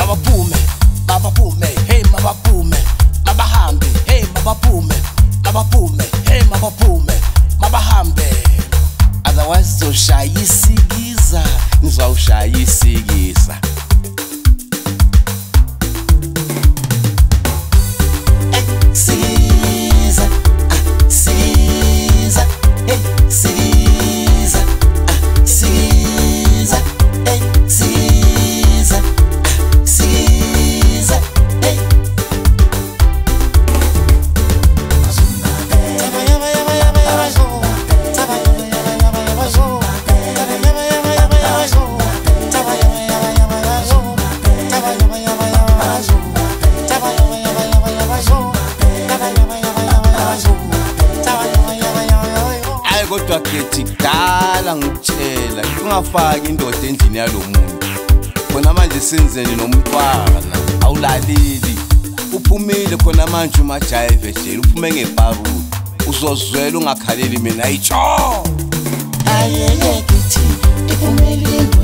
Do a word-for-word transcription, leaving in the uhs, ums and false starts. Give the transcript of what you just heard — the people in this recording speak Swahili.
mabaphume mabaphume hey mabaphume mabahambe hey mabaphume mabaphume hey mabaphume mabahambe otherwise zoshaya isikiza nizawushaya isikiza sikiza sikiza hey sikiza sikiza hey sikiza sikiza hey kodwa kethi dala ngitshela ungafaki indoda endlini yalomuntu khona manje senzeni nomntwana awulaleli uphumile khona manje umajive nje uphume ngeparu uzozwela ungakhaleli mina ayitsho ayeke kithi iphumile